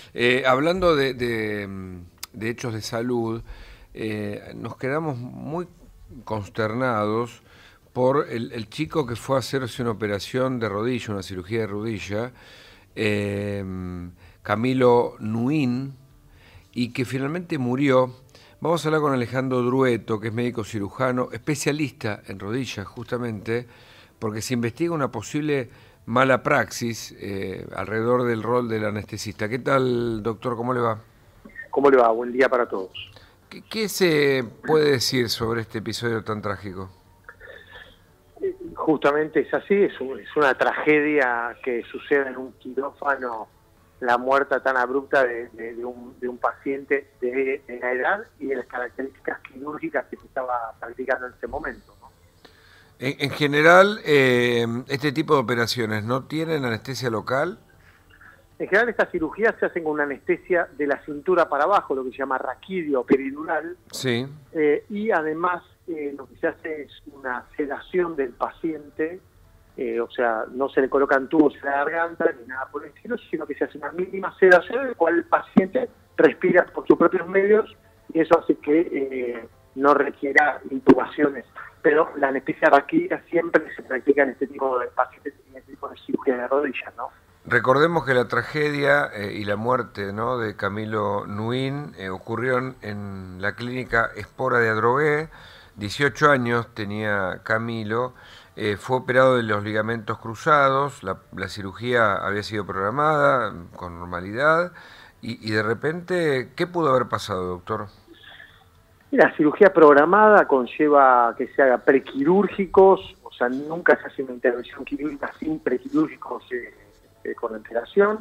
Hablando de hechos de salud, nos quedamos muy consternados por el chico que fue a hacerse una operación de rodilla, una cirugía de rodilla, eh, Camilo Nuín, y que finalmente murió. Vamos a hablar con Alejandro Drueto, que es médico cirujano, especialista en rodillas, justamente, porque se investiga una posible mala praxis alrededor del rol del anestesista. ¿Qué tal, doctor? ¿Cómo le va? ¿Cómo le va? Buen día para todos. ¿Qué se puede decir sobre este episodio tan trágico? Justamente es así, es una tragedia que sucede en un quirófano, la muerte tan abrupta de un paciente de la edad y de las características quirúrgicas que se estaba practicando en ese momento, ¿no? En general, este tipo de operaciones no tienen anestesia local. En general estas cirugías se hacen con una anestesia de la cintura para abajo, lo que se llama raquidio peridural, Sí. y además lo que se hace es una sedación del paciente, o sea, no se le colocan tubos en la garganta ni nada por el estilo, sino que se hace una mínima sedación en la cual el paciente respira por sus propios medios y eso hace que no requiera intubaciones. Pero la anestesia raquídea siempre se practica en este tipo de pacientes, en este tipo de cirugía de rodillas, ¿no? Recordemos que la tragedia y la muerte, ¿no?, de Camilo Nuín ocurrieron en la clínica Espora de Adrogué. 18 años tenía Camilo, fue operado de los ligamentos cruzados, la cirugía había sido programada con normalidad y de repente, ¿qué pudo haber pasado, doctor? La cirugía programada conlleva que se haga prequirúrgicos, o sea, nunca se hace una intervención quirúrgica sin prequirúrgicos con antelación.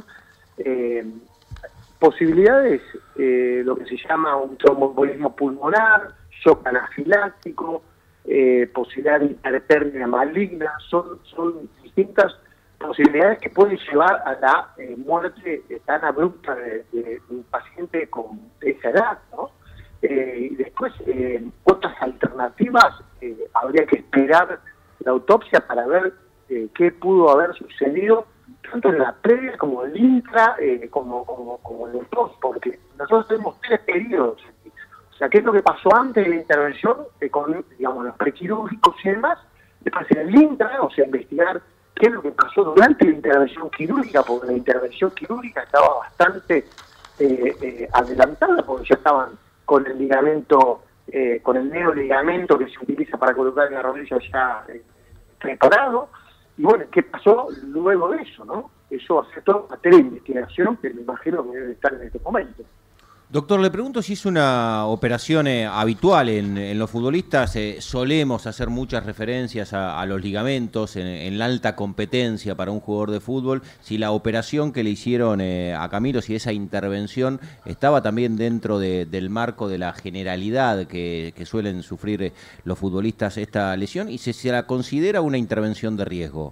Posibilidades, lo que se llama un tromboembolismo pulmonar, shock anafiláctico, posibilidad de hipertermia maligna, son distintas posibilidades que pueden llevar a la muerte tan abrupta de un paciente con esa edad, ¿no? Y después, otras alternativas, habría que esperar la autopsia para ver qué pudo haber sucedido, tanto en la previa como en el intra, como en el post, porque nosotros tenemos tres periodos. O sea, qué es lo que pasó antes de la intervención, con, digamos, los prequirúrgicos y demás, después en el intra, o sea, investigar qué es lo que pasó durante la intervención quirúrgica, porque la intervención quirúrgica estaba bastante adelantada, porque ya estaban con el ligamento, con el neoligamento que se utiliza para colocar en la rodilla ya preparado. Y bueno, ¿qué pasó luego de eso, no? Eso va a ser toda materia de investigación que me imagino que debe estar en este momento. Doctor, le pregunto si es una operación habitual en los futbolistas. Solemos hacer muchas referencias a los ligamentos en la alta competencia para un jugador de fútbol. Si la operación que le hicieron a Camilo, si esa intervención estaba también dentro del marco de la generalidad que suelen sufrir los futbolistas esta lesión y si se la considera una intervención de riesgo.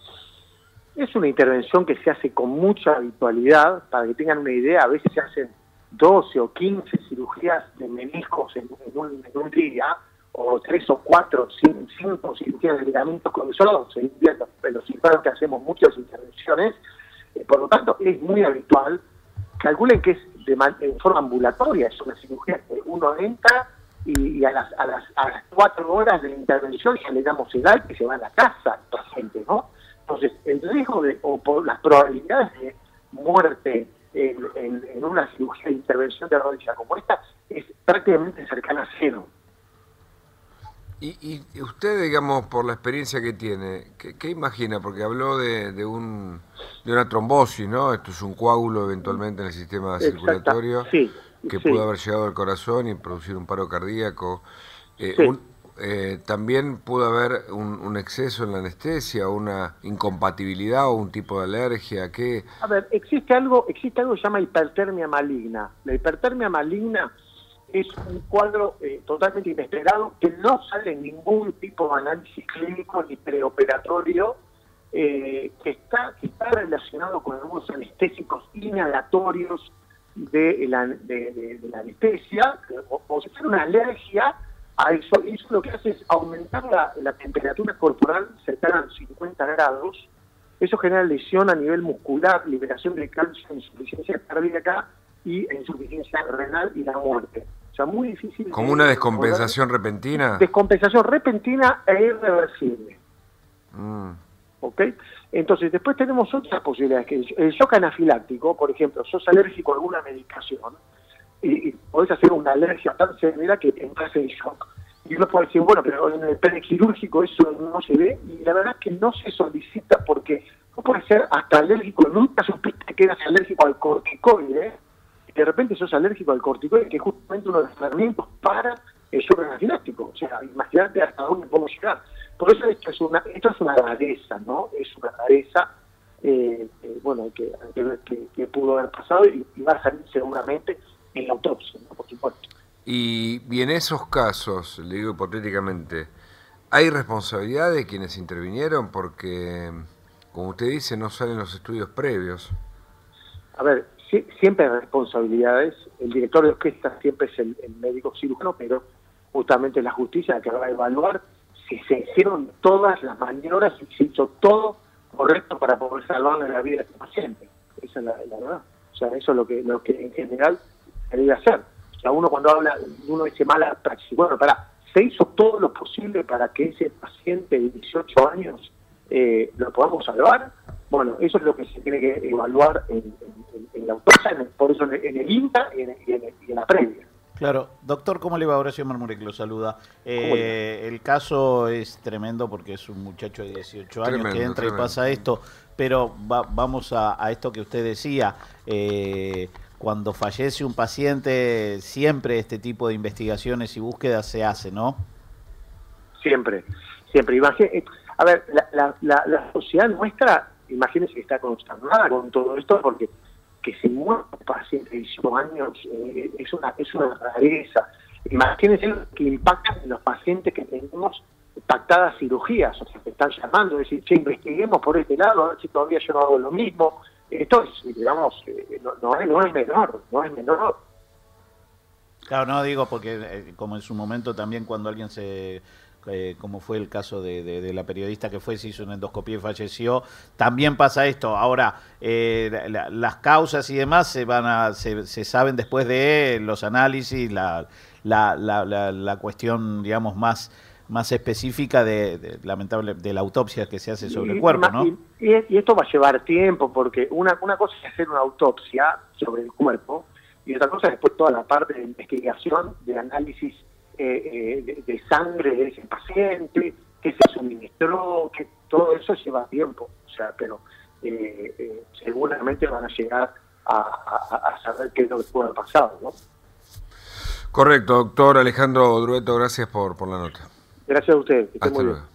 Es una intervención que se hace con mucha habitualidad. Para que tengan una idea, a veces se hacen 12 o 15 cirugías de meniscos en un día, o 3 o 4, 5 cirugías de ligamentos cruzados. En los cirujanos que hacemos muchas intervenciones, por lo tanto es muy habitual. Calculen que es en forma ambulatoria, es una cirugía que uno entra y a las 4 horas de la intervención ya le damos el alta y se va a la casa al paciente, ¿no? Entonces, el riesgo o por las probabilidades de muerte en una cirugía de intervención de rodilla como esta es prácticamente cercana a cero. Y usted, digamos, por la experiencia que tiene, ¿qué imagina? Porque habló de una trombosis, ¿no? Esto es un coágulo eventualmente en el sistema circulatorio, Sí, que sí. pudo haber llegado al corazón y producir un paro cardíaco. Sí. También pudo haber un exceso en la anestesia, una incompatibilidad o un tipo de alergia. ¿Qué? A ver, existe algo que se llama hipertermia maligna. La hipertermia maligna es un cuadro totalmente inesperado que no sale en ningún tipo de análisis clínico ni preoperatorio, que está relacionado con algunos anestésicos inhalatorios de la anestesia, o si fuera una alergia a eso. Y eso lo que hace es aumentar la temperatura corporal cercana a los 50 grados, Eso genera lesión a nivel muscular, liberación de calcio, insuficiencia cardíaca y insuficiencia renal y la muerte. O sea, muy difícil. ¿Como una descompensación repentina? Descompensación repentina e irreversible. ¿Ok? Entonces, después tenemos otras posibilidades, que el shock anafiláctico, por ejemplo, sos alérgico a alguna medicación y podés hacer una alergia tan severa que entras en shock. Y uno puede decir, bueno, pero en el pene quirúrgico eso no se ve, y la verdad es que no se solicita porque no puedes ser hasta alérgico, nunca supiste que eras alérgico al corticoide, y de repente sos alérgico al corticoide, que es justamente uno de los tratamientos para el shock anafiláctico. O sea, imagínate hasta dónde podemos llegar. Por eso esto es una rareza, ¿no? Es una rareza, bueno, que pudo haber pasado y va a salir seguramente en la autopsia, ¿no? Por supuesto. Y en esos casos, le digo hipotéticamente, ¿hay responsabilidad de quienes intervinieron? Porque, como usted dice, no salen los estudios previos. A ver, siempre hay responsabilidades. El director de orquesta siempre es el médico cirujano, pero justamente la justicia la que va a evaluar si se hicieron todas las maniobras y se hizo todo correcto para poder salvarle la vida a este paciente. Esa es la verdad. O sea, eso es lo que en general se debe hacer. O sea, uno cuando habla, uno dice mala praxis. Bueno, se hizo todo lo posible para que ese paciente de 18 años lo podamos salvar. Bueno, eso es lo que se tiene que evaluar en la autopsia, por eso en el INTA y en la previa. Claro. Doctor, ¿cómo le va? Horacio Marmurek lo saluda. El caso es tremendo porque es un muchacho de 18 años que entra y pasa esto, pero vamos a esto que usted decía. Cuando fallece un paciente, siempre este tipo de investigaciones y búsquedas se hace, ¿no? Siempre. A ver, la sociedad nuestra, imagínense que está consternada con todo esto, porque que se muera un paciente de 18 años es una rareza. Imagínense lo que impacta en los pacientes que tenemos pactadas cirugías, o sea, que están llamando, decir, che, investiguemos por este lado, a ver si todavía yo no hago lo mismo. Esto es, digamos, no es menor. Claro, no digo porque como en su momento también cuando alguien como fue el caso de la periodista que se hizo una endoscopía y falleció, también pasa esto. Ahora, las causas y demás se saben después de los análisis, la cuestión, digamos, más específica lamentable de la autopsia que se hace sobre el cuerpo, ¿no? Y esto va a llevar tiempo, porque una cosa es hacer una autopsia sobre el cuerpo, y otra cosa es después toda la parte de investigación, de análisis de sangre de ese paciente, que se suministró, que todo eso lleva tiempo. O sea, pero seguramente van a llegar a saber qué es lo que pudo haber pasado, ¿no? Correcto, doctor Alejandro Drueto, gracias por la nota. Gracias a ustedes. Que Hasta luego.